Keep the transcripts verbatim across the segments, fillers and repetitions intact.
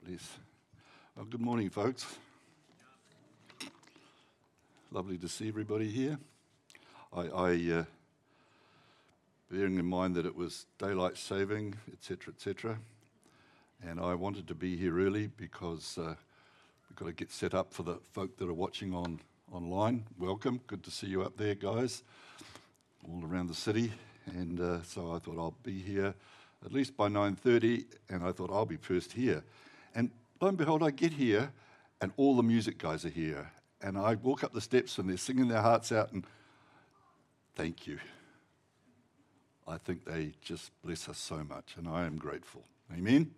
Bless. Well, good morning, folks. Lovely to see everybody here. I, I uh, bearing in mind that it was daylight saving, et cetera, et cetera, and I wanted to be here early because uh, we've got to get set up for the folk that are watching on online. Welcome, good to see you up there, guys, all around the city. And uh, so I thought I'll be here at least by nine thirty, and I thought I'll be first here. And lo and behold, I get here, and all the music guys are here. And I walk up the steps, and they're singing their hearts out, and thank you. I think they just bless us so much, and I am grateful. Amen?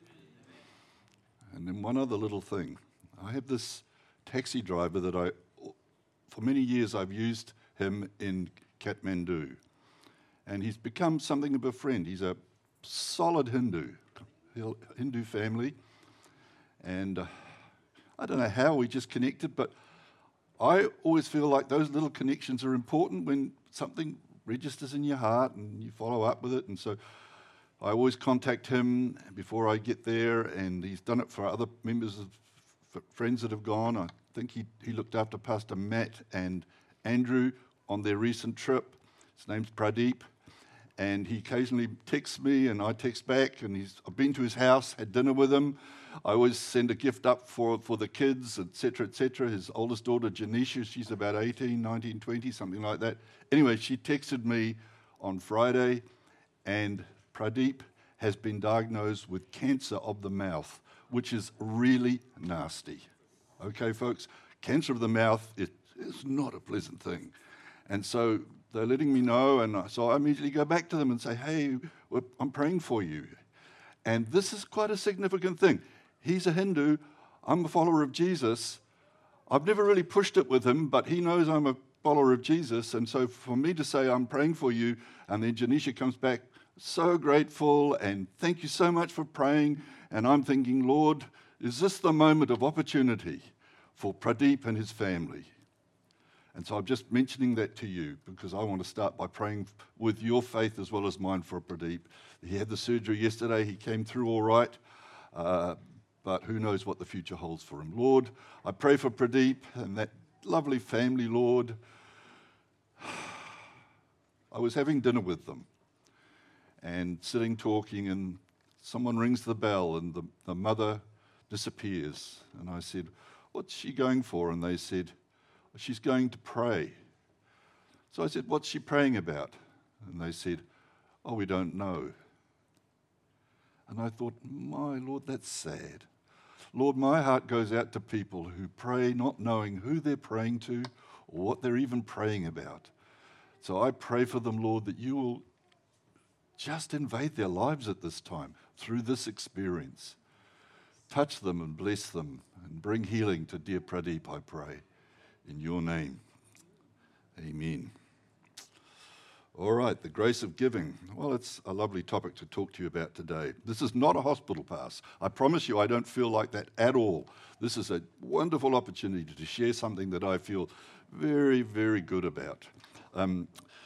And then one other little thing. I have this taxi driver that I, for many years, I've used him in Kathmandu. And he's become something of a friend. He's a solid Hindu, Hindu family. And uh, I don't know how we just connected, but I always feel like those little connections are important when something registers in your heart and you follow up with it. And so I always contact him before I get there, and he's done it for other members of f- friends that have gone. I think he, he looked after Pastor Matt and Andrew on their recent trip. His name's Pradeep. And he occasionally texts me, and I text back, and he's, I've been to his house, had dinner with him. I always send a gift up for, for the kids, et cetera, et cetera. His oldest daughter, Janisha, she's about eighteen, nineteen, twenty, something like that. Anyway, she texted me on Friday, and Pradeep has been diagnosed with cancer of the mouth, which is really nasty. Okay, folks? Cancer of the mouth is, is not a pleasant thing. And so they're letting me know, and so I immediately go back to them and say, hey, I'm praying for you. And this is quite a significant thing. He's a Hindu. I'm a follower of Jesus. I've never really pushed it with him, but he knows I'm a follower of Jesus. And so for me to say, I'm praying for you, and then Janisha comes back, so grateful, and thank you so much for praying. And I'm thinking, Lord, is this the moment of opportunity for Pradeep and his family? And so I'm just mentioning that to you because I want to start by praying with your faith as well as mine for Pradeep. He had the surgery yesterday. He came through all right, uh, but who knows what the future holds for him. Lord, I pray for Pradeep and that lovely family, Lord. I was having dinner with them and sitting talking, and someone rings the bell, and the, the mother disappears. And I said, what's she going for? And they said, she's going to pray. So I said, what's she praying about? And they said, oh, we don't know. And I thought, my Lord, that's sad. Lord, my heart goes out to people who pray not knowing who they're praying to or what they're even praying about. So I pray for them, Lord, that you will just invade their lives at this time through this experience. Touch them and bless them and bring healing to dear Pradeep, I pray. In your name, amen. All right, the grace of giving. Well, it's a lovely topic to talk to you about today. This is not a hospital pass. I promise you I don't feel like that at all. This is a wonderful opportunity to share something that I feel very, very good about. Um,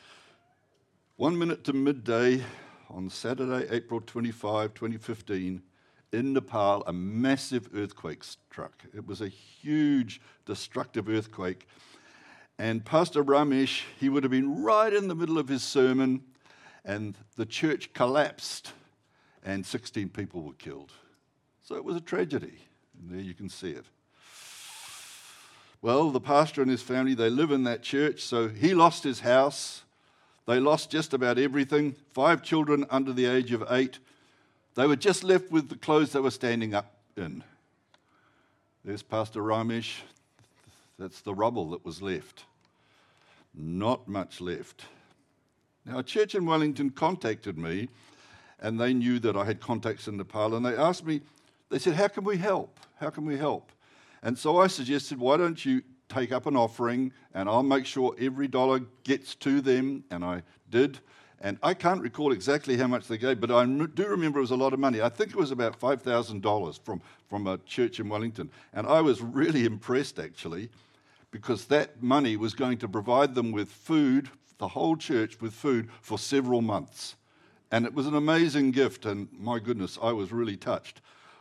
one minute to midday on Saturday, April twenty-fifth, twenty fifteen, in Nepal, a massive earthquake struck. It was a huge, destructive earthquake. And Pastor Ramesh, he would have been right in the middle of his sermon, and the church collapsed, and sixteen people were killed. So it was a tragedy. And there you can see it. Well, the pastor and his family, they live in that church, so he lost his house. They lost just about everything. Five children under the age of eight. They were just left with the clothes they were standing up in. There's Pastor Ramesh. That's the rubble that was left. Not much left. Now, a church in Wellington contacted me, and they knew that I had contacts in Nepal, and they asked me, they said, how can we help? How can we help? And so I suggested, why don't you take up an offering, and I'll make sure every dollar gets to them, and I did. And I can't recall exactly how much they gave, but I do remember it was a lot of money. I think it was about five thousand dollars from, from a church in Wellington. And I was really impressed, actually, because that money was going to provide them with food, the whole church with food, for several months. And it was an amazing gift, and my goodness, I was really touched.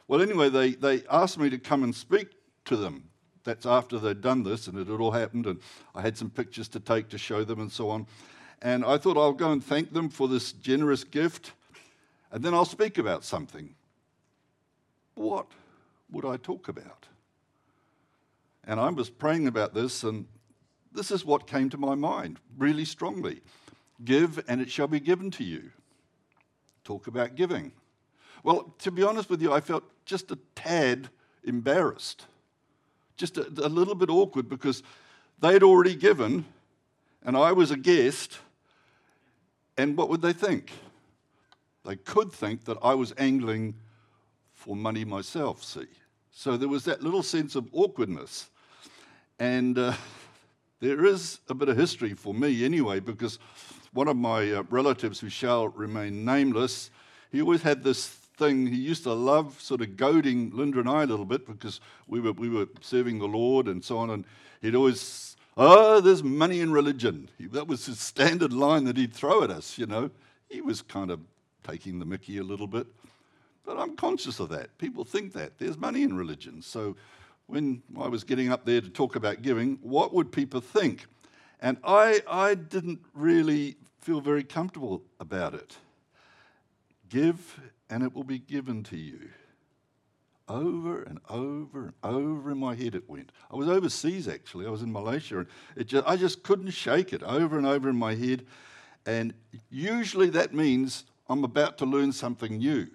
Well, anyway, they, they asked me to come and speak to them. That's after they'd done this, and it had all happened, and I had some pictures to take to show them and so on. And I thought I'll go and thank them for this generous gift, and then I'll speak about something. What would I talk about? And I was praying about this, and this is what came to my mind really strongly. Give, and it shall be given to you. Talk about giving. Well, to be honest with you, I felt just a tad embarrassed. Just a, a little bit awkward because they'd already given and I was a guest, and what would they think? They could think that I was angling for money myself, see. So there was that little sense of awkwardness. And uh, there is a bit of history for me anyway, because one of my uh, relatives, who shall remain nameless, he always had this thing. He used to love sort of goading Linda and I a little bit because we were we were serving the Lord and so on, and he'd always, oh, there's money in religion. He, that was his standard line that he'd throw at us, you know. He was kind of taking the mickey a little bit, but I'm conscious of that. People think that. There's money in religion. So when I was getting up there to talk about giving, what would people think? And I, I didn't really feel very comfortable about it. Give, and it will be given to you. Over and over and over in my head it went. I was overseas, actually. I was in Malaysia, and it just, I just couldn't shake it. Over and over in my head. And usually that means I'm about to learn something new.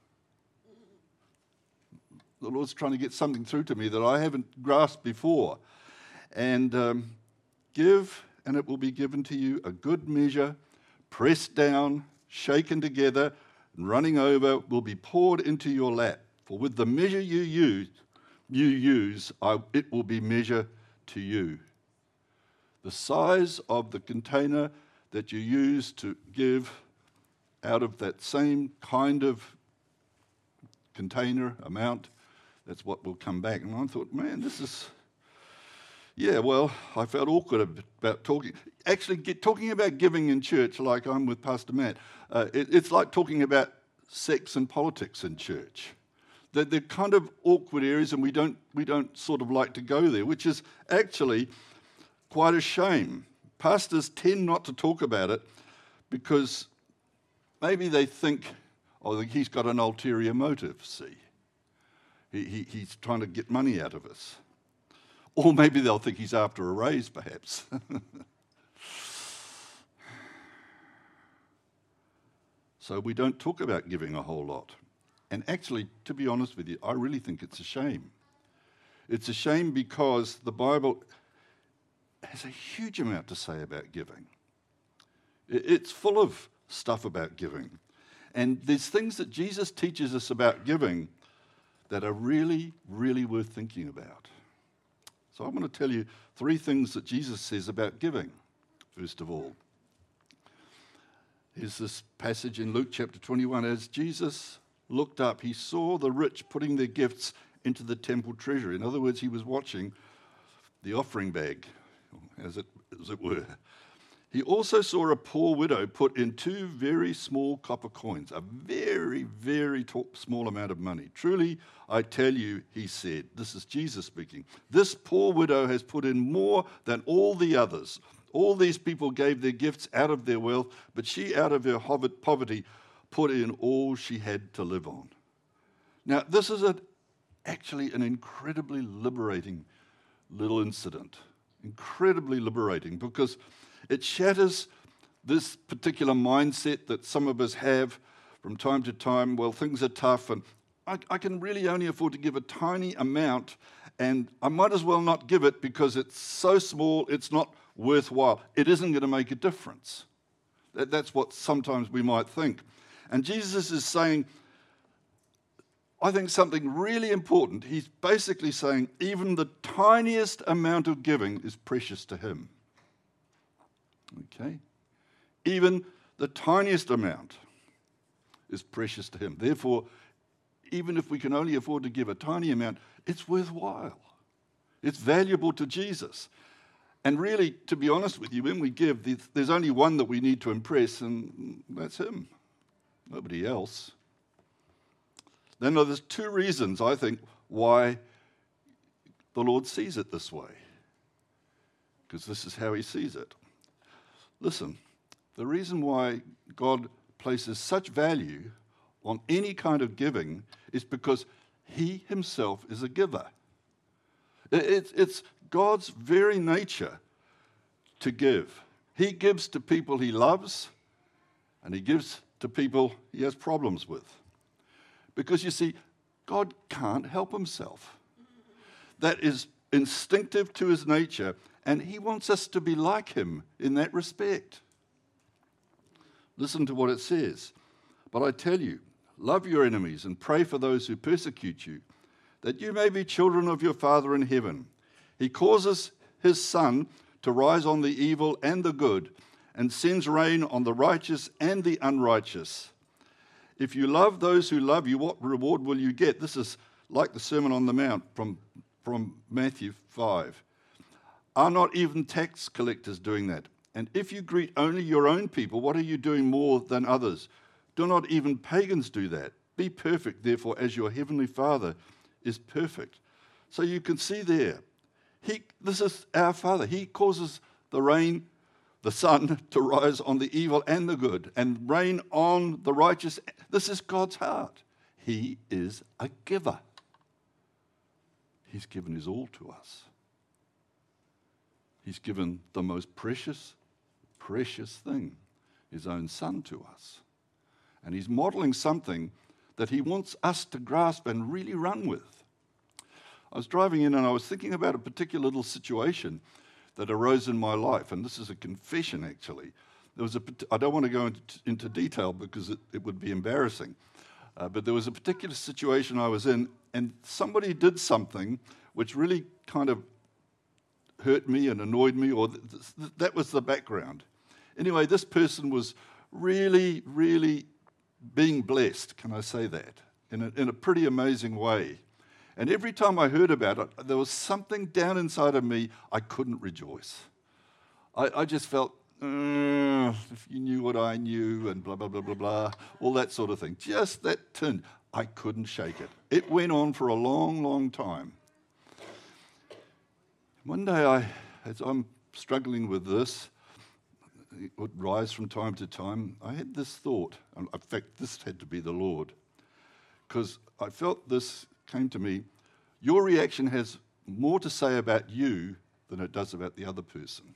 The Lord's trying to get something through to me that I haven't grasped before. And um, give, and it will be given to you, a good measure, pressed down, shaken together, and running over, will be poured into your lap. For with the measure you use, you use, I, it will be measured to you. The size of the container that you use to give out of that same kind of container amount, that's what will come back. And I thought, man, this is, yeah, well, I felt awkward about talking. Actually, get, talking about giving in church, like I'm with Pastor Matt, uh, it, it's like talking about sex and politics in church. They're, they're kind of awkward areas, and we don't, we don't sort of like to go there, which is actually quite a shame. Pastors tend not to talk about it because maybe they think, oh, he's got an ulterior motive, see. He, he, he's trying to get money out of us. Or maybe they'll think he's after a raise, perhaps. So we don't talk about giving a whole lot. And actually, to be honest with you, I really think it's a shame. It's a shame because the Bible has a huge amount to say about giving. It's full of stuff about giving. And there's things that Jesus teaches us about giving that are really, really worth thinking about. So I'm going to tell you three things that Jesus says about giving, first of all. Here's this passage in Luke chapter twenty-one. As Jesus looked up, he saw the rich putting their gifts into the temple treasury. In other words, he was watching the offering bag, as it, as it were. He also saw a poor widow put in two very small copper coins, a very, very small amount of money. Truly, I tell you, he said, this is Jesus speaking, this poor widow has put in more than all the others. All these people gave their gifts out of their wealth, but she, out of her poverty, put in all she had to live on. Now, this is a, actually an incredibly liberating little incident. Incredibly liberating, because it shatters this particular mindset that some of us have from time to time. Well, things are tough, and I, I can really only afford to give a tiny amount, and I might as well not give it because it's so small, it's not worthwhile. It isn't going to make a difference. That, that's what sometimes we might think. And Jesus is saying, I think something really important. He's basically saying even the tiniest amount of giving is precious to him. Okay? Even the tiniest amount is precious to him. Therefore, even if we can only afford to give a tiny amount, it's worthwhile. It's valuable to Jesus. And really, to be honest with you, when we give, there's only one that we need to impress, and that's him. Nobody else. then there's two reasons, I think, why the Lord sees it this way. Because this is how he sees it. Listen, the reason why God places such value on any kind of giving is because he himself is a giver. It's, it's God's very nature to give. He gives to people he loves, and he gives to people he has problems with. Because you see, God can't help himself. That is instinctive to his nature, and he wants us to be like him in that respect. Listen to what it says. But I tell you, love your enemies and pray for those who persecute you, that you may be children of your Father in heaven. He causes his sun to rise on the evil and the good, and sends rain on the righteous and the unrighteous. If you love those who love you, what reward will you get? This is like the Sermon on the Mount from, from Matthew five. Are not even tax collectors doing that? And if you greet only your own people, what are you doing more than others? Do not even pagans do that? Be perfect, therefore, as your heavenly Father is perfect. So you can see there, he, this is our Father. He causes the rain, the sun to rise on the evil and the good, and rain on the righteous. This is God's heart. He is a giver. He's given his all to us. He's given the most precious, precious thing, his own Son, to us. And he's modeling something that he wants us to grasp and really run with. I was driving in and I was thinking about a particular little situation that arose in my life, and this is a confession actually. There was a, I don't want to go into, into detail because it, it would be embarrassing, uh, but there was a particular situation I was in, and somebody did something which really kind of hurt me and annoyed me, or th- th- that was the background. Anyway, this person was really, really being blessed, can I say that, in a, in a pretty amazing way. And every time I heard about it, there was something down inside of me I couldn't rejoice. I, I just felt, uh, if you knew what I knew, and blah, blah, blah, blah, blah, all that sort of thing. Just that tin. I couldn't shake it. It went on for a long, long time. One day, I, as I'm struggling with this, it would rise from time to time, I had this thought. In fact, this had to be the Lord, because I felt this came to me. Your reaction has more to say about you than it does about the other person.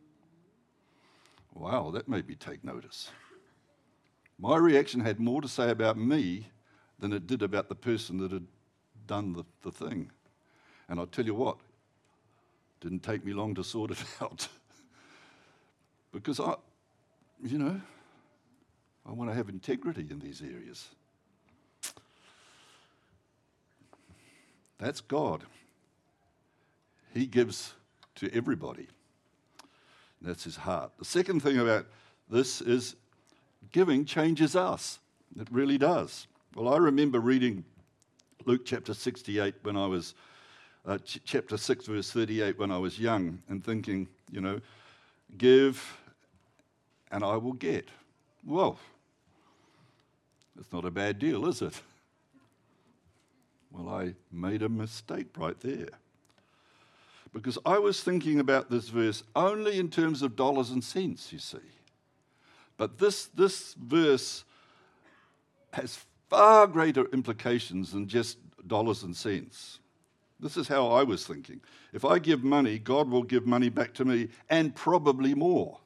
Wow, that made me take notice. My reaction had more to say about me than it did about the person that had done the, the thing. And I'll tell you what, it didn't take me long to sort it out. Because I, you know, I want to have integrity in these areas. That's God. He gives to everybody. That's his heart. The second thing about this is giving changes us. It really does. Well, I remember reading Luke chapter sixty-eight when I was, uh, ch- chapter six, verse thirty-eight, when I was young, and thinking, you know, give and I will get. Well, it's not a bad deal, is it? Well, I made a mistake right there. Because I was thinking about this verse only in terms of dollars and cents, you see. But this, this verse has far greater implications than just dollars and cents. This is how I was thinking. If I give money, God will give money back to me, and probably more.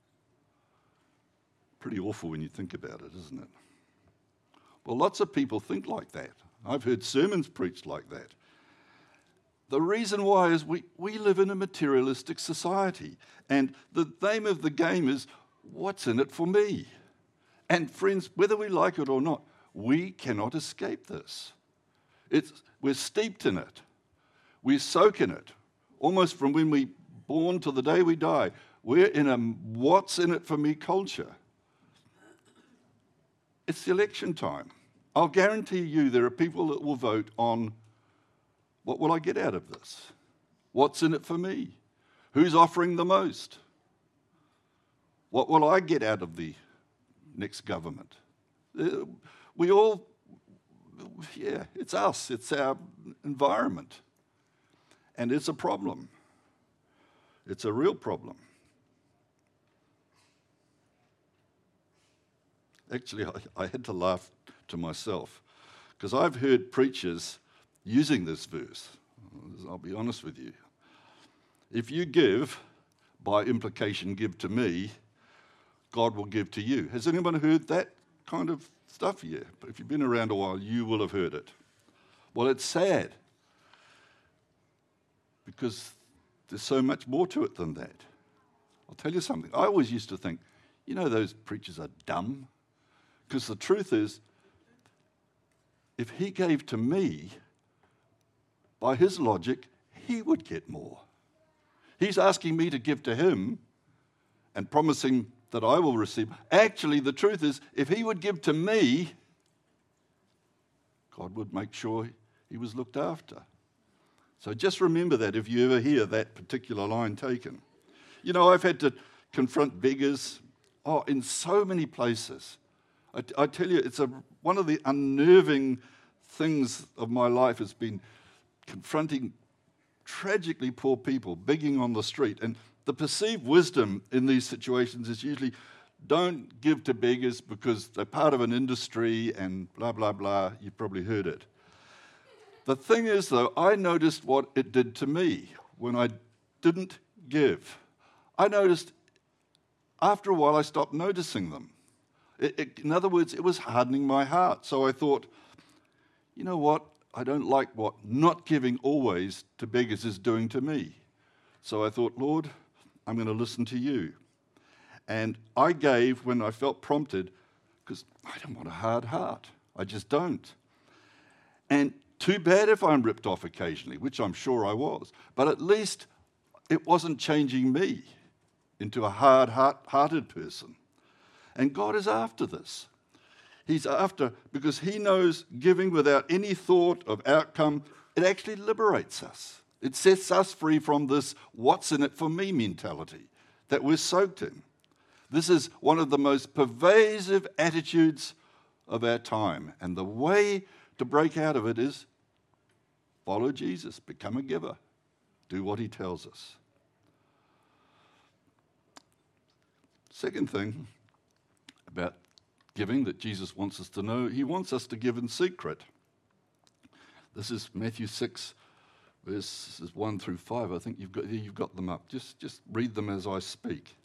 Pretty awful when you think about it, isn't it? Well, lots of people think like that. I've heard sermons preached like that. The reason why is we, we live in a materialistic society, and the name of the game is, what's in it for me? And friends, whether we like it or not, we cannot escape this. It's, we're steeped in it. We soak in it, almost from when we're born to the day we die. We're in a what's in it for me culture. It's the election time. I'll guarantee you there are people that will vote on, what will I get out of this? What's in it for me? Who's offering the most? What will I get out of the next government? We all yeah, it's us. It's our environment. And it's a problem. It's a real problem. Actually, I, I had to laugh to myself because I've heard preachers using this verse. I'll be honest with you. If you give, by implication, give to me, God will give to you. Has anyone heard that kind of stuff yet? If you've been around a while, you will have heard it. Well, it's sad because there's so much more to it than that. I'll tell you something. I always used to think, you know, those preachers are dumb. Because the truth is, if he gave to me, by his logic, he would get more. He's asking me to give to him and promising that I will receive. Actually, the truth is, if he would give to me, God would make sure he was looked after. So just remember that if you ever hear that particular line taken. You know, I've had to confront beggars, oh, in so many places. I, I tell you, it's a, one of the unnerving things of my life has been confronting tragically poor people begging on the street. And the perceived wisdom in these situations is usually don't give to beggars because they're part of an industry and blah, blah, blah. You've probably heard it. The thing is, though, I noticed what it did to me when I didn't give. I noticed after a while I stopped noticing them. It, it, in other words, it was hardening my heart. So I thought, you know what? I don't like what not giving always to beggars is doing to me. So I thought, Lord, I'm going to listen to you. And I gave when I felt prompted because I don't want a hard heart. I just don't. And too bad if I'm ripped off occasionally, which I'm sure I was. But at least it wasn't changing me into a hard-hearted person. And God is after this. He's after, because he knows giving without any thought of outcome, it actually liberates us. It sets us free from this what's in it for me mentality that we're soaked in. This is one of the most pervasive attitudes of our time. And the way to break out of it is follow Jesus, become a giver, do what he tells us. Second thing about giving that Jesus wants us to know, he wants us to give in secret. This is Matthew six, verses one through five. I think you've got, you've got them up. Just, just read them as I speak.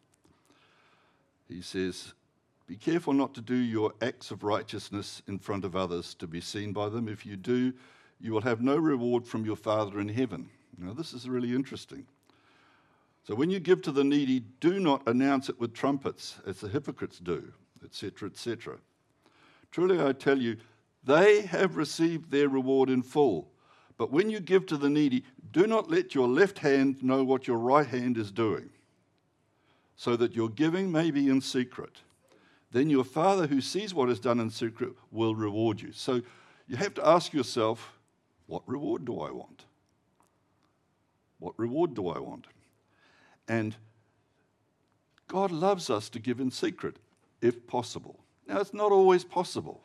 He says, be careful not to do your acts of righteousness in front of others to be seen by them. If you do, you will have no reward from your Father in heaven. Now, this is really interesting. So when you give to the needy, do not announce it with trumpets, as the hypocrites do, et cetera, et cetera. Truly I tell you, they have received their reward in full. But when you give to the needy, do not let your left hand know what your right hand is doing, so that your giving may be in secret. Then your Father who sees what is done in secret will reward you. So you have to ask yourself, what reward do I want? What reward do I want? And God loves us to give in secret, if possible. Now, it's not always possible.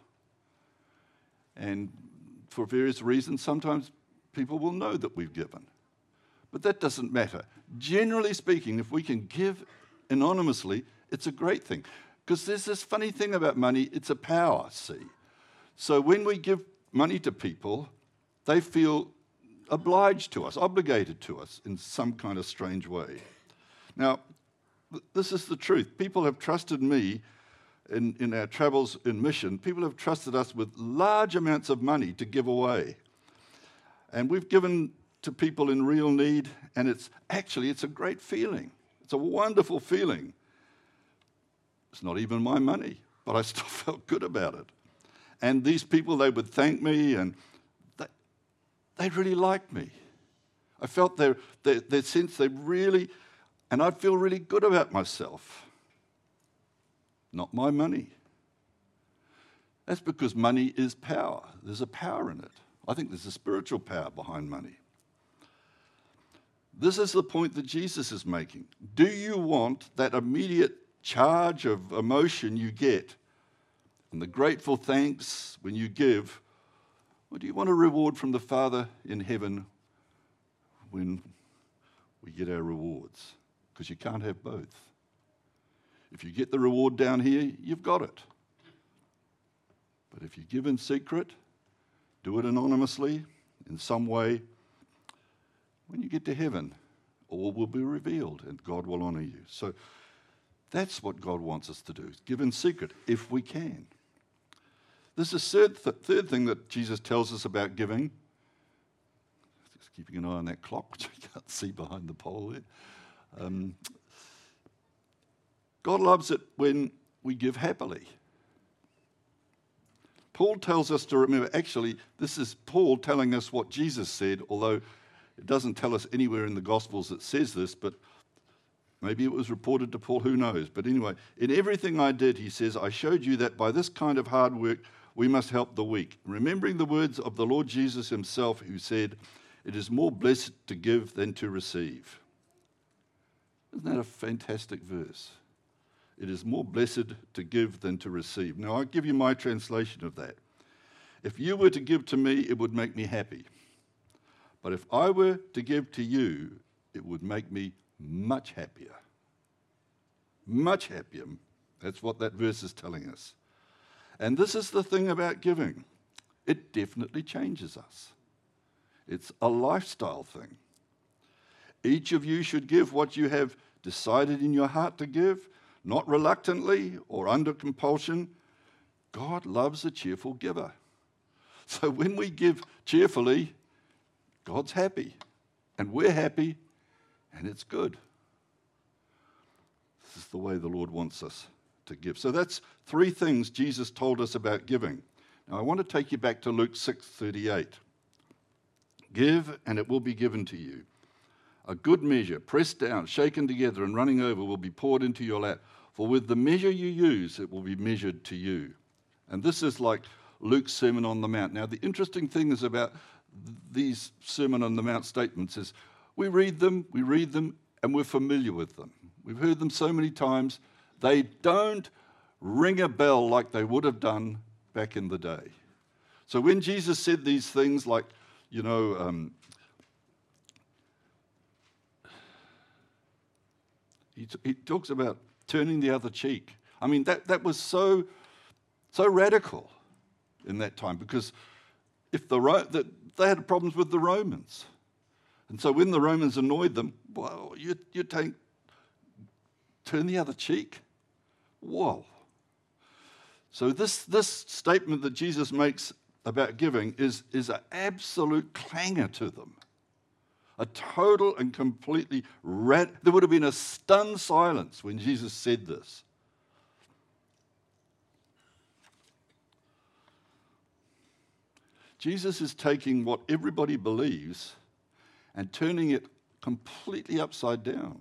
And for various reasons, sometimes people will know that we've given. But that doesn't matter. Generally speaking, if we can give anonymously, it's a great thing. Because there's this funny thing about money, it's a power, see. So when we give money to people, they feel obliged to us, obligated to us in some kind of strange way. Now, th- this is the truth. People have trusted me in, in our travels in mission. People have trusted us with large amounts of money to give away. And we've given to people in real need, and it's actually, it's a great feeling. It's a wonderful feeling. It's not even my money, but I still felt good about it. And these people, they would thank me, and they, they really liked me. I felt their, their, their sense they really, and I'd feel really good about myself. Not my money. That's because money is power. There's a power in it. I think there's a spiritual power behind money. This is the point that Jesus is making. Do you want that immediate charge of emotion you get and the grateful thanks when you give, Or do you want a reward from the Father in heaven when we get our rewards? Because you can't have both. If you get the reward down here, you've got it. But if you give in secret, do it anonymously, in some way, when you get to heaven, all will be revealed and God will honor you. So that's what God wants us to do, give in secret, if we can. This is the third, th- third thing that Jesus tells us about giving. Just keeping an eye on that clock, which I can't see behind the pole there. Um, God loves it when we give happily. Paul tells us to remember, actually, this is Paul telling us what Jesus said, although it doesn't tell us anywhere in the Gospels that says this, but maybe it was reported to Paul, who knows. But anyway, in everything I did, he says, I showed you that by this kind of hard work, we must help the weak. Remembering the words of the Lord Jesus himself, who said, it is more blessed to give than to receive. Isn't that a fantastic verse? It is more blessed to give than to receive. Now, I'll give you my translation of that. If you were to give to me, it would make me happy. But if I were to give to you, it would make me much happier. Much happier. That's what that verse is telling us. And this is the thing about giving. It definitely changes us. It's a lifestyle thing. Each of you should give what you have decided in your heart to give, not reluctantly or under compulsion. God loves a cheerful giver. So when we give cheerfully, God's happy, and we're happy, and it's good. This is the way the Lord wants us to give. So that's three things Jesus told us about giving. Now I want to take you back to Luke six thirty-eight. Give, and it will be given to you. A good measure, pressed down, shaken together, and running over will be poured into your lap. For with the measure you use, it will be measured to you. And this is like Luke's Sermon on the Mount. Now, the interesting thing is about these Sermon on the Mount statements is we read them, we read them, and we're familiar with them. We've heard them so many times, they don't ring a bell like they would have done back in the day. So when Jesus said these things like, you know, um, he, t- he talks about turning the other cheek. I mean, that, that was so, so radical in that time, because if the, Ro- the they had problems with the Romans. And so when the Romans annoyed them, well, you, you take, turn the other cheek? Whoa. So this, this statement that Jesus makes about giving is, is an absolute clangor to them. A total and completely rad. There would have been a stunned silence when Jesus said this. Jesus is taking what everybody believes and turning it completely upside down.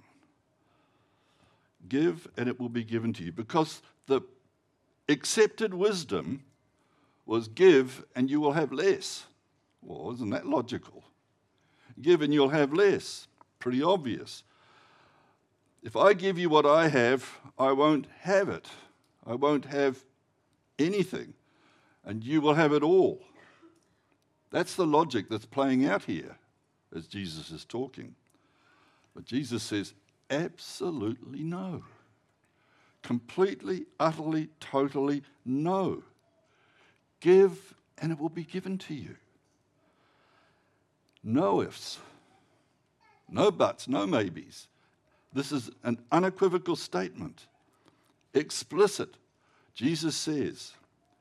Give and it will be given to you. Because the accepted wisdom was give and you will have less. Well, isn't that logical? Give and you'll have less. Pretty obvious. If I give you what I have, I won't have it. I won't have anything. And you will have it all. That's the logic that's playing out here as Jesus is talking. But Jesus says, absolutely no. Completely, utterly, totally no. Give and it will be given to you. No ifs, no buts, no maybes. This is an unequivocal statement. Explicit. Jesus says,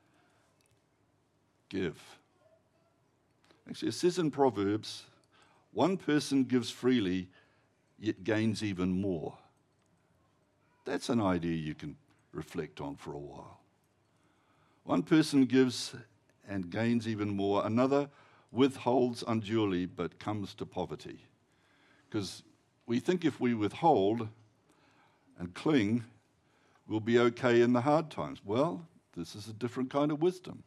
give. Actually, it says in Proverbs, one person gives freely, yet gains even more. That's an idea you can reflect on for a while. One person gives and gains even more. Another withholds unduly but comes to poverty. Because we think if we withhold and cling, we'll be okay in the hard times. Well, this is a different kind of wisdom.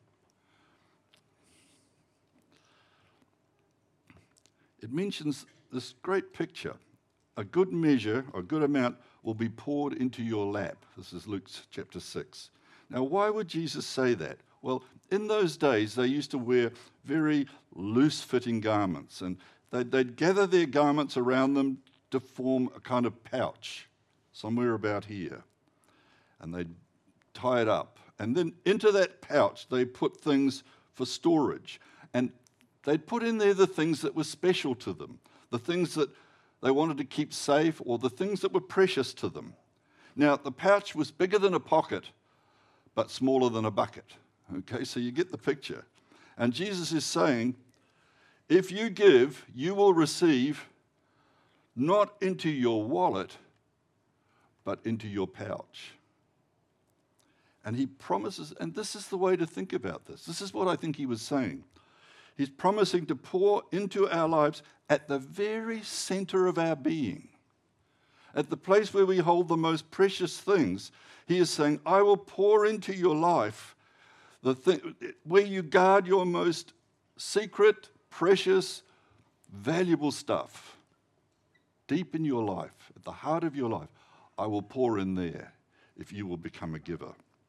It mentions this great picture. A good measure, a good amount, will be poured into your lap. This is Luke chapter six. Now, why would Jesus say that? Well, in those days, they used to wear very loose-fitting garments, and they'd, they'd gather their garments around them to form a kind of pouch, somewhere about here. And they'd tie it up. And then into that pouch, they put things for storage. And they'd put in there the things that were special to them, the things that they wanted to keep safe, or the things that were precious to them. Now, the pouch was bigger than a pocket, but smaller than a bucket. Okay, so you get the picture. And Jesus is saying, if you give, you will receive not into your wallet, but into your pouch. And he promises, and this is the way to think about this. This is what I think he was saying. He's promising to pour into our lives at the very center of our being, at the place where we hold the most precious things. He is saying, I will pour into your life the thing where you guard your most secret, precious, valuable stuff. Deep in your life, at the heart of your life, I will pour in there if you will become a giver.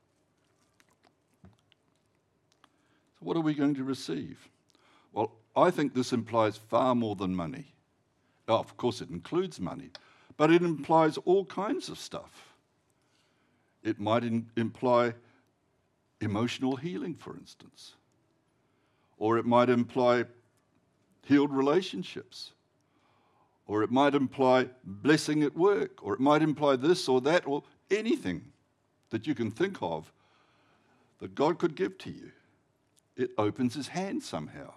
So what are we going to receive? Well, I think this implies far more than money. Oh, of course, it includes money, but it implies all kinds of stuff. It might in, imply emotional healing, for instance. Or it might imply healed relationships. Or it might imply blessing at work. Or it might imply this or that, or anything that you can think of that God could give to you. It opens his hand somehow.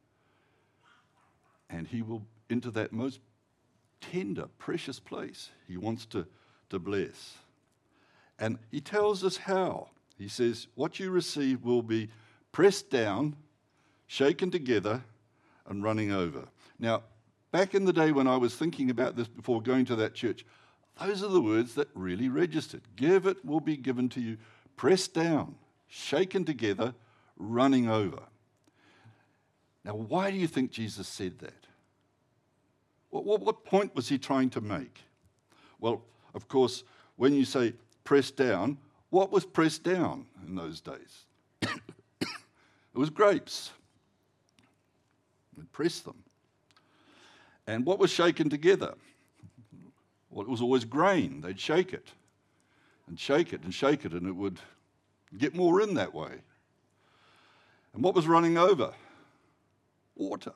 And he will, into that most tender, precious place, he wants to, to bless. And he tells us how. He says, what you receive will be pressed down, shaken together, and running over. Now, back in the day when I was thinking about this before going to that church, those are the words that really registered. Give, it will be given to you, pressed down, shaken together, running over. Now, why do you think Jesus said that? What, what, what point was he trying to make? Well, of course, when you say pressed down, what was pressed down in those days? It was grapes. They'd press them. And what was shaken together? Well, it was always grain. They'd shake it and shake it and shake it, and it would get more in that way. And what was running over? Water.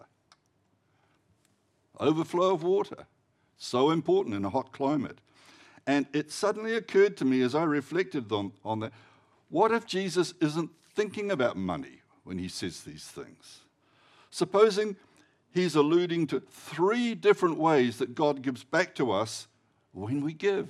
Overflow of water. So important in a hot climate. And it suddenly occurred to me as I reflected on, on that, what if Jesus isn't thinking about money when he says these things? Supposing he's alluding to three different ways that God gives back to us when we give.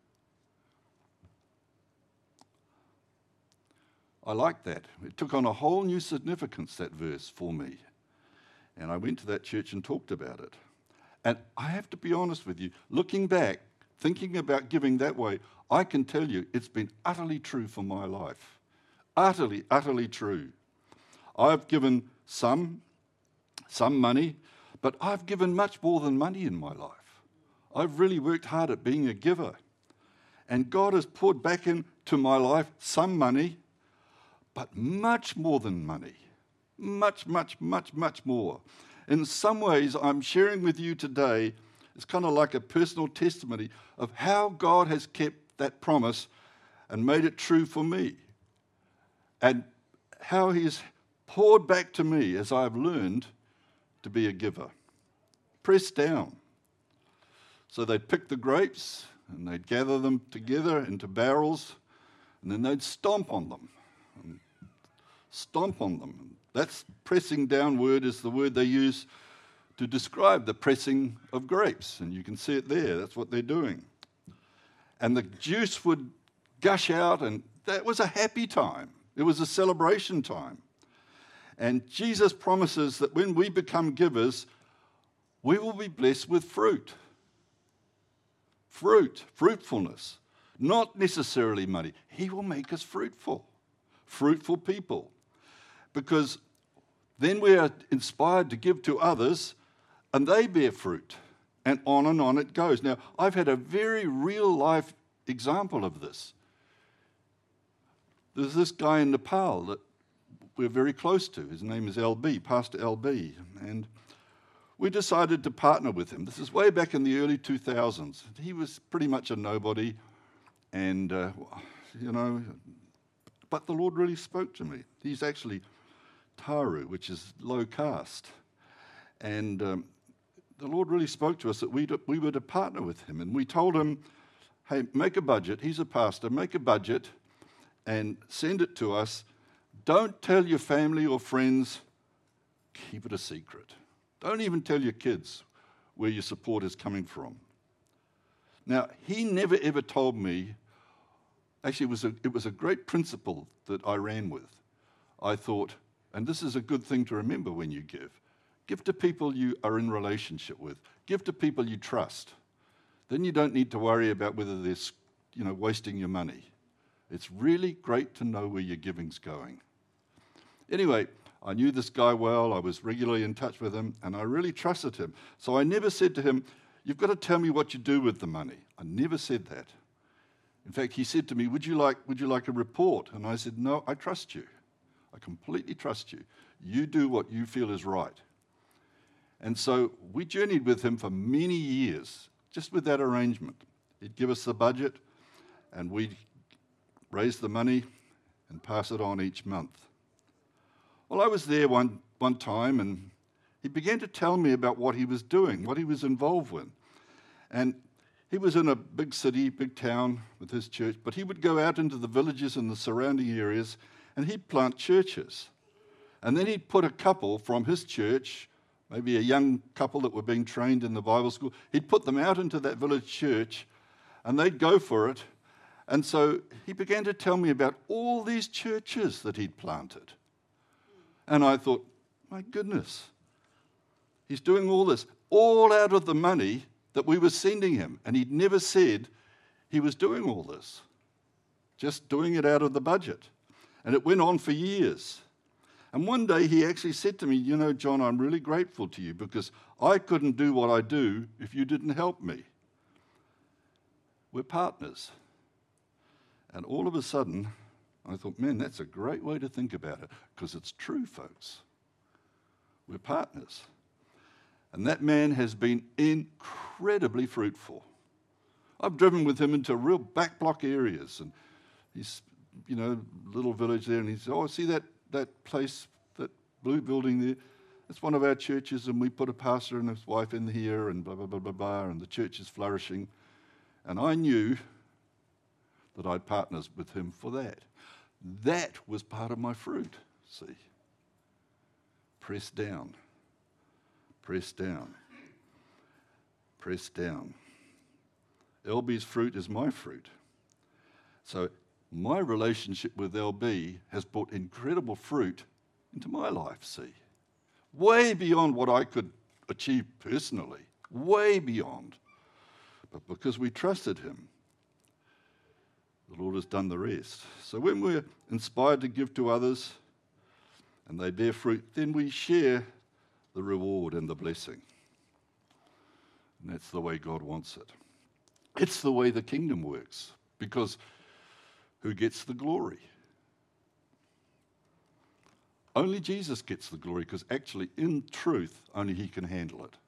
I like that. It took on a whole new significance, that verse, for me. And I went to that church and talked about it. And I have to be honest with you, looking back, thinking about giving that way, I can tell you it's been utterly true for my life. Utterly, utterly true. I've given some, some money, but I've given much more than money in my life. I've really worked hard at being a giver. And God has poured back into my life some money, but much more than money. Much, much, much, much more. In some ways, I'm sharing with you today, it's kind of like a personal testimony of how God has kept that promise and made it true for me. And how he's poured back to me as I've learned to be a giver. Pressed down. So they'd pick the grapes and they'd gather them together into barrels and then they'd stomp on them. And stomp on them. That's pressing down word is the word they use to describe the pressing of grapes. And you can see it there. That's what they're doing. And the juice would gush out, and that was a happy time. It was a celebration time. And Jesus promises that when we become givers, we will be blessed with fruit. Fruit, fruitfulness. Not necessarily money. He will make us fruitful. Fruitful people. Because then we are inspired to give to others and they bear fruit. And on and on it goes. Now, I've had a very real life example of this. There's this guy in Nepal that we're very close to. His name is L B, Pastor L B. And we decided to partner with him. This is way back in the early two thousands. He was pretty much a nobody. And, uh, you know, but the Lord really spoke to me. He's actually Taru, which is low caste. And um, the Lord really spoke to us that we we were to partner with him. And we told him, hey, make a budget. He's a pastor. Make a budget and send it to us. Don't tell your family or friends. Keep it a secret. Don't even tell your kids where your support is coming from. Now, he never ever told me. Actually, it was a, it was a great principle that I ran with. I thought, and this is a good thing to remember when you give. Give to people you are in relationship with. Give to people you trust. Then you don't need to worry about whether they're, you know, wasting your money. It's really great to know where your giving's going. Anyway, I knew this guy well. I was regularly in touch with him, and I really trusted him. So I never said to him, you've got to tell me what you do with the money. I never said that. In fact, he said to me, would you like, would you like a report? And I said, no, I trust you. I completely trust you. You do what you feel is right. And so we journeyed with him for many years, just with that arrangement. He'd give us the budget, and we'd raise the money and pass it on each month. Well, I was there one, one time, and he began to tell me about what he was doing, what he was involved with. And he was in a big city, big town with his church, but he would go out into the villages and the surrounding areas, and he'd plant churches. And then he'd put a couple from his church, maybe a young couple that were being trained in the Bible school, he'd put them out into that village church, and they'd go for it. And so he began to tell me about all these churches that he'd planted. And I thought, my goodness, he's doing all this, all out of the money that we were sending him. And he'd never said he was doing all this, just doing it out of the budget. And it went on for years. And one day he actually said to me, you know, John, I'm really grateful to you because I couldn't do what I do if you didn't help me. We're partners. And all of a sudden, I thought, man, that's a great way to think about it, because it's true, folks. We're partners. And that man has been incredibly fruitful. I've driven with him into real back block areas, and he's, you know, little village there, and he said, oh, see that, that place, that blue building there? It's one of our churches, and we put a pastor and his wife in here, and blah, blah, blah, blah, blah, and the church is flourishing. And I knew that I'd partnered with him for that. That was part of my fruit, see. Pressed down, pressed down, pressed down. L B's fruit is my fruit. So my relationship with L B has brought incredible fruit into my life, see. Way beyond what I could achieve personally, way beyond. But because we trusted him, the Lord has done the rest. So when we're inspired to give to others and they bear fruit, then we share the reward and the blessing. And that's the way God wants it. It's the way the kingdom works, because who gets the glory? Only Jesus gets the glory, because actually, in truth, only he can handle it.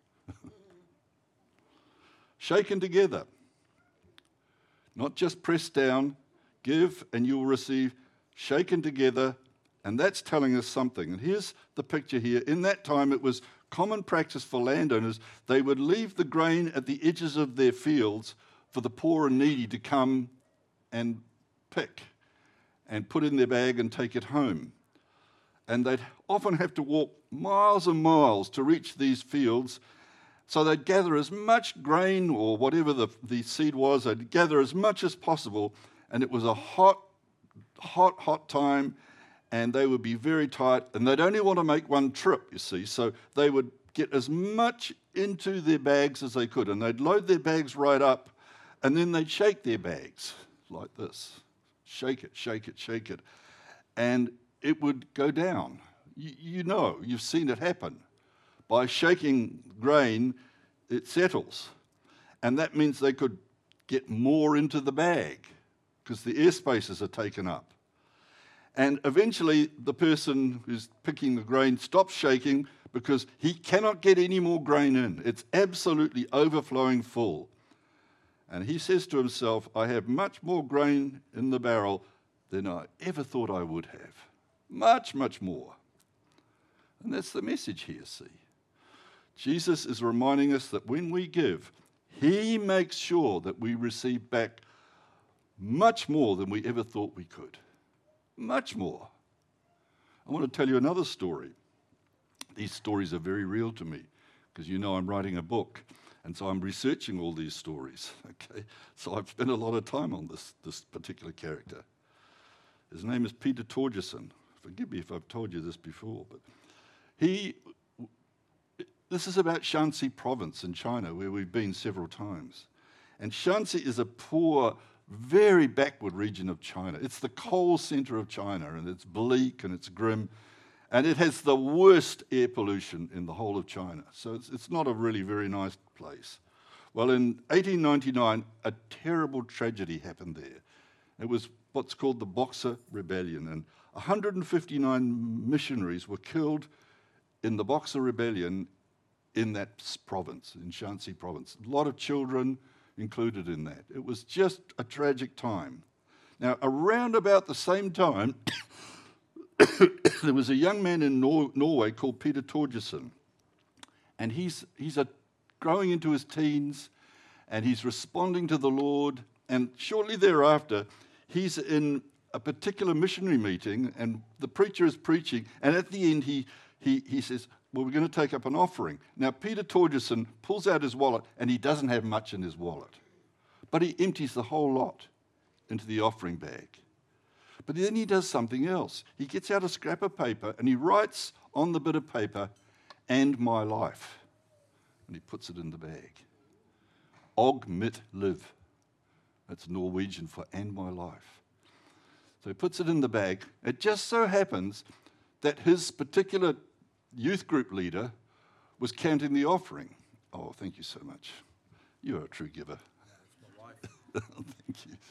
Shaken together. Not just pressed down, give and you will receive, shaken together, and that's telling us something. And here's the picture here. In that time, it was common practice for landowners. They would leave the grain at the edges of their fields for the poor and needy to come and pick and put in their bag and take it home. And they'd often have to walk miles and miles to reach these fields. So they'd gather as much grain or whatever the, the seed was, they'd gather as much as possible, and it was a hot, hot, hot time, and they would be very tight, and they'd only want to make one trip, you see, so they would get as much into their bags as they could, and they'd load their bags right up, and then they'd shake their bags like this. Shake it, shake it, shake it, and it would go down. You, you know, you've seen it happen. By shaking grain, it settles. And that means they could get more into the bag because the air spaces are taken up. And eventually the person who's picking the grain stops shaking because he cannot get any more grain in. It's absolutely overflowing full. And he says to himself, I have much more grain in the barrel than I ever thought I would have. Much, much more. And that's the message here, see. Jesus is reminding us that when we give, he makes sure that we receive back much more than we ever thought we could. Much more. I want to tell you another story. These stories are very real to me because you know I'm writing a book, and so I'm researching all these stories. Okay, so I've spent a lot of time on this, this particular character. His name is Peter Torgerson. Forgive me if I've told you this before, but he... This is about Shanxi province in China, where we've been several times. And Shanxi is a poor, very backward region of China. It's the coal center of China, and it's bleak and it's grim. And it has the worst air pollution in the whole of China. So it's, it's not a really very nice place. Well, in eighteen ninety-nine, a terrible tragedy happened there. It was what's called the Boxer Rebellion, and one hundred fifty-nine missionaries were killed in the Boxer Rebellion in that province, in Shanxi province. A lot of children included in that. It was just a tragic time. Now, around about the same time, there was a young man in Nor- Norway called Peter Torgerson, and he's, he's a, growing into his teens, and he's responding to the Lord, and shortly thereafter, he's in a particular missionary meeting, and the preacher is preaching, and at the end he, he, he says, well, we're going to take up an offering. Now, Peter Torgerson pulls out his wallet, and he doesn't have much in his wallet. But he empties the whole lot into the offering bag. But then he does something else. He gets out a scrap of paper, and he writes on the bit of paper, and my life. And he puts it in the bag. Og mitt liv. That's Norwegian for and my life. So he puts it in the bag. It just so happens that his particular youth group leader was counting the offering. Oh, thank you so much. You are a true giver. That's my wife. Thank you.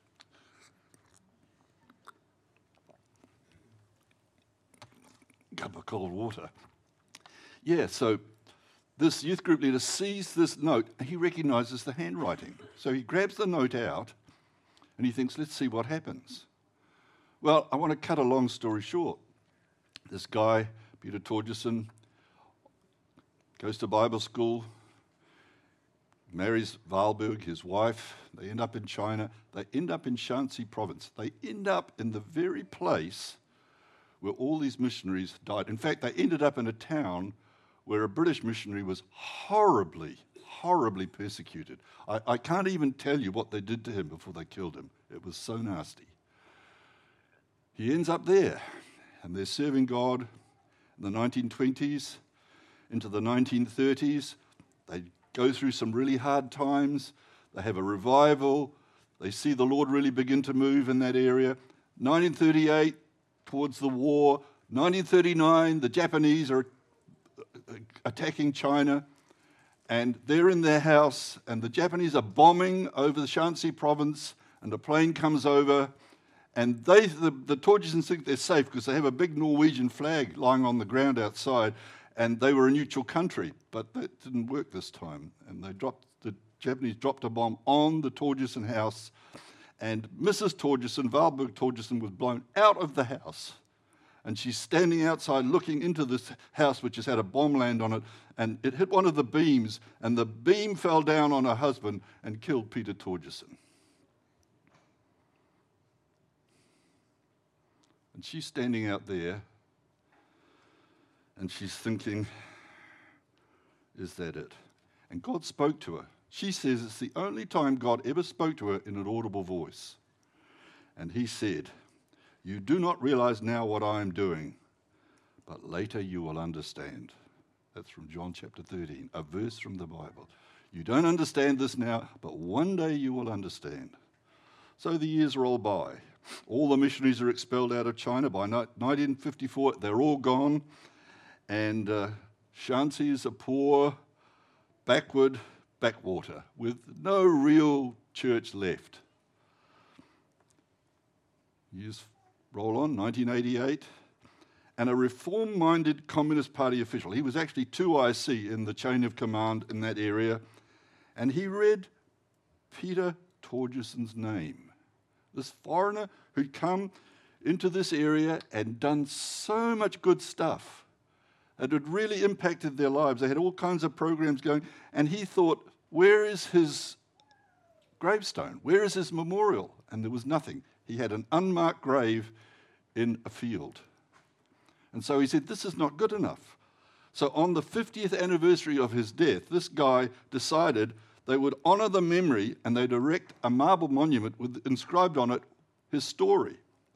Cup of cold water. Yeah, so this youth group leader sees this note, and he recognizes the handwriting. So he grabs the note out, and he thinks, let's see what happens. Well, I want to cut a long story short. This guy, Peter Torgerson, goes to Bible school, marries Valberg, his wife. They end up in China. They end up in Shanxi province. They end up in the very place where all these missionaries died. In fact, they ended up in a town where a British missionary was horribly, horribly persecuted. I, I can't even tell you what they did to him before they killed him. It was so nasty. He ends up there, and they're serving God in the nineteen twenties into the nineteen thirties. They go through some really hard times. They have a revival. They see the Lord really begin to move in that area. nineteen thirty-eight, towards the war. nineteen thirty-nine, the Japanese are attacking China, and they're in their house, and the Japanese are bombing over the Shanxi province, and a plane comes over, and they, the, the Torgersons think they're safe because they have a big Norwegian flag lying on the ground outside, and they were a neutral country, but that didn't work this time, and they dropped, the Japanese dropped a bomb on the Torgerson house, and Missus Torgerson, Valberg Torgerson, was blown out of the house. And she's standing outside looking into this house, which has had a bomb land on it, and it hit one of the beams, and the beam fell down on her husband and killed Peter Torgerson. And she's standing out there, and she's thinking, is that it? And God spoke to her. She says it's the only time God ever spoke to her in an audible voice. And he said, you do not realize now what I am doing, but later you will understand. That's from John chapter thirteen, a verse from the Bible. You don't understand this now, but one day you will understand. So the years roll by. All the missionaries are expelled out of China. By nineteen fifty-four, they're all gone. And uh, Shanxi is a poor, backward backwater with no real church left. Years roll on, nineteen eighty-eight, and a reform-minded Communist Party official. He was actually two I C in the chain of command in that area, and he read Peter Torgerson's name, this foreigner who'd come into this area and done so much good stuff. It had really impacted their lives. They had all kinds of programs going, and he thought, where is his gravestone? Where is his memorial? And there was nothing. He had an unmarked grave in a field. And so he said, this is not good enough. So on the fiftieth anniversary of his death, this guy decided they would honor the memory and they'd erect a marble monument with inscribed on it his story.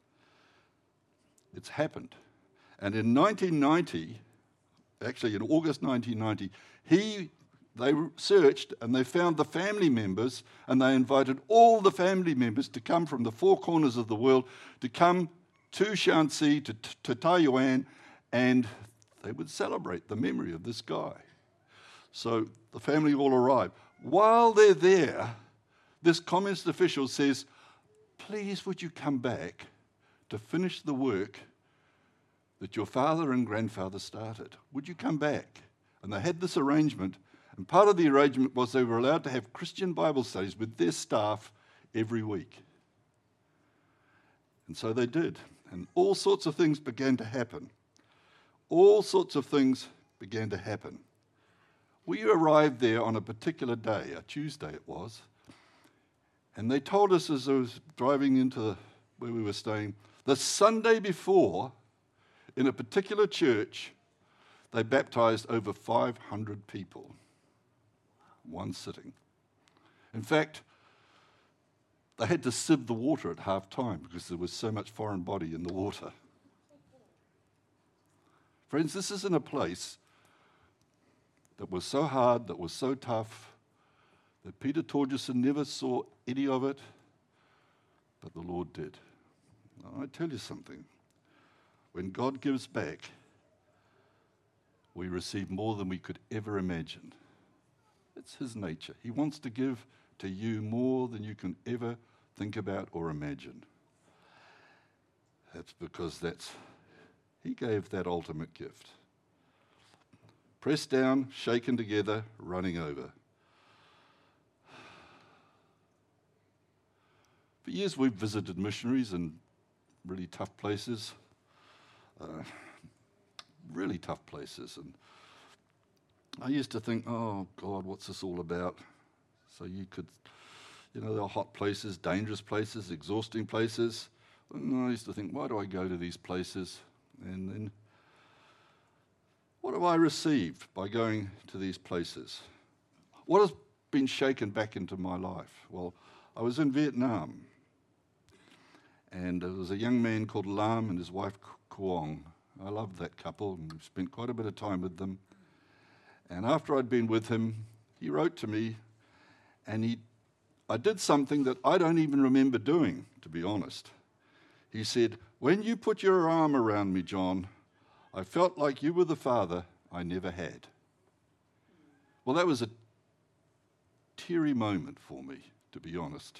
It's happened. And in nineteen ninety, actually in August nineteen ninety, he, they searched and they found the family members, and they invited all the family members to come from the four corners of the world to come to Shanxi, to, to Taiyuan, and they would celebrate the memory of this guy. So the family all arrived. While they're there, this communist official says, please would you come back to finish the work that your father and grandfather started? Would you come back? And they had this arrangement, and part of the arrangement was they were allowed to have Christian Bible studies with their staff every week. And so they did, and all sorts of things began to happen. All sorts of things began to happen. We arrived there on a particular day, a Tuesday it was, and they told us as I was driving into the, where we were staying, the Sunday before, in a particular church, they baptized over five hundred people, one sitting. In fact, they had to sieve the water at half time because there was so much foreign body in the water. Friends, this isn't a place that was so hard, that was so tough, that Peter Torgerson never saw any of it, but the Lord did. Now, I tell you something. When God gives back, we receive more than we could ever imagine. It's his nature. He wants to give to you more than you can ever think about or imagine. That's because that's he gave that ultimate gift. Pressed down, shaken together, running over. For years we've visited missionaries in really tough places. Uh, really tough places, and I used to think, oh God, what's this all about? So you could, you know, there are hot places, dangerous places, exhausting places. And I used to think, why do I go to these places? And then, what have I received by going to these places? What has been shaken back into my life? Well, I was in Vietnam, and there was a young man called Lam and his wife Kuong. I loved that couple and spent quite a bit of time with them. And after I'd been with him, he wrote to me, and he, I did something that I don't even remember doing, to be honest. He said, when you put your arm around me, John, I felt like you were the father I never had. Well, that was a teary moment for me, to be honest.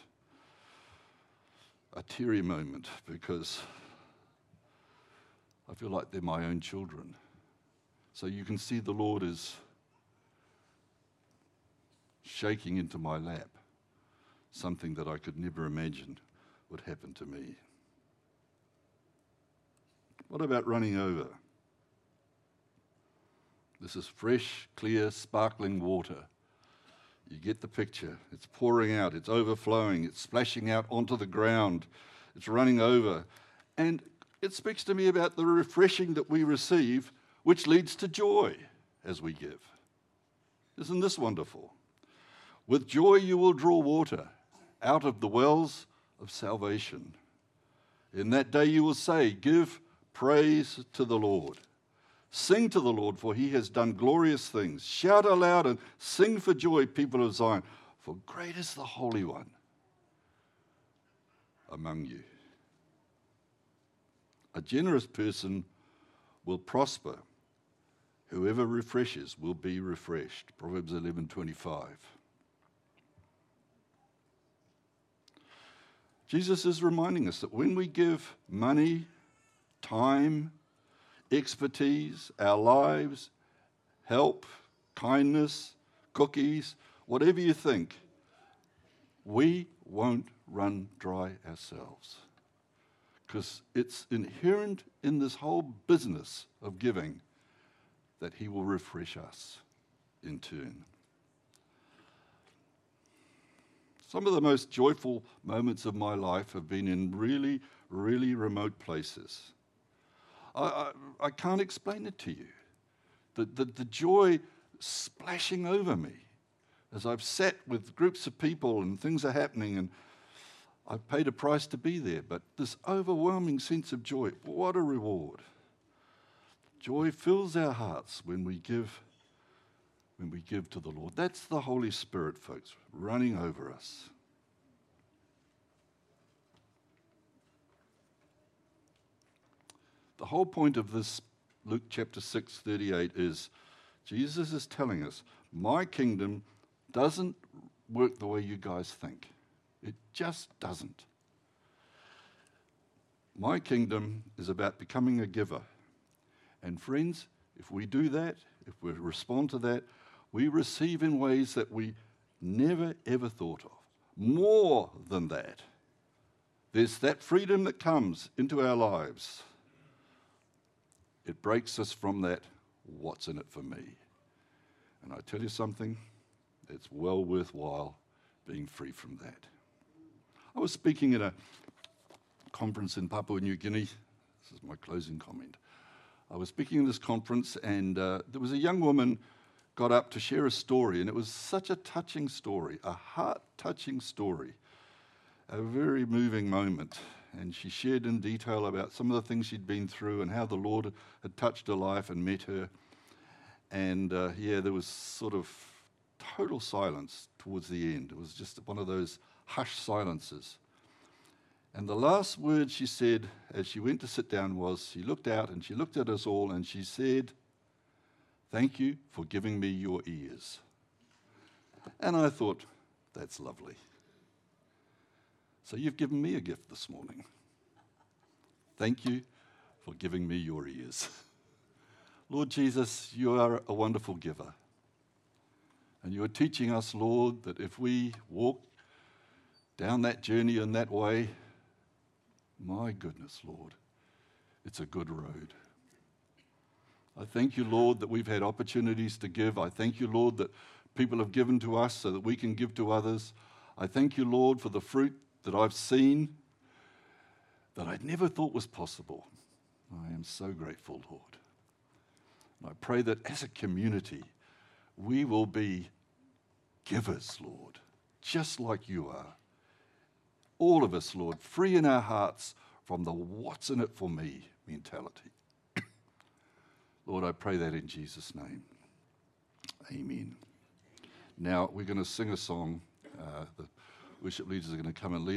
A teary moment, because I feel like they're my own children. So you can see the Lord is shaking into my lap something that I could never imagine would happen to me. What about running over? This is fresh, clear, sparkling water. You get the picture. It's pouring out, it's overflowing, it's splashing out onto the ground, it's running over. And it speaks to me about the refreshing that we receive, which leads to joy as we give. Isn't this wonderful? With joy you will draw water out of the wells of salvation. In that day you will say, give praise to the Lord. Sing to the Lord, for he has done glorious things. Shout aloud and sing for joy, people of Zion, for great is the Holy One among you. A generous person will prosper. Whoever refreshes will be refreshed. Proverbs eleven twenty-five. Jesus is reminding us that when we give money, time, expertise, our lives, help, kindness, cookies, whatever you think, we won't run dry ourselves. Because it's inherent in this whole business of giving that he will refresh us in turn. Some of the most joyful moments of my life have been in really, really remote places. I, I, I can't explain it to you. The, the, the joy splashing over me as I've sat with groups of people and things are happening and I've paid a price to be there, but this overwhelming sense of joy, what a reward. Joy fills our hearts when we give, when we give to the Lord. That's the Holy Spirit, folks, running over us. The whole point of this Luke chapter six, thirty-eight is Jesus is telling us, my kingdom doesn't work the way you guys think. It just doesn't. My kingdom is about becoming a giver. And friends, if we do that, if we respond to that, we receive in ways that we never ever thought of. More than that. There's that freedom that comes into our lives. It breaks us from that, what's in it for me? And I tell you something, it's well worthwhile being free from that. I was speaking at a conference in Papua New Guinea. This is my closing comment. I was speaking at this conference and uh, there was a young woman got up to share a story, and it was such a touching story, a heart-touching story, a very moving moment. And she shared in detail about some of the things she'd been through and how the Lord had touched her life and met her. And uh, yeah, there was sort of total silence towards the end. It was just one of those hushed silences. And the last word she said as she went to sit down was, she looked out and she looked at us all and she said, "Thank you for giving me your ears." And I thought, that's lovely. So you've given me a gift this morning. Thank you for giving me your ears. Lord Jesus, you are a wonderful giver. And you are teaching us, Lord, that if we walk down that journey in that way, my goodness, Lord, it's a good road. I thank you, Lord, that we've had opportunities to give. I thank you, Lord, that people have given to us so that we can give to others. I thank you, Lord, for the fruit that I've seen that I'd never thought was possible. I am so grateful, Lord. And I pray that as a community, we will be givers, Lord, just like you are. All of us, Lord, free in our hearts from the what's in it for me mentality. Lord, I pray that in Jesus' name. Amen. Now, we're going to sing a song. Uh, the worship leaders are going to come and lead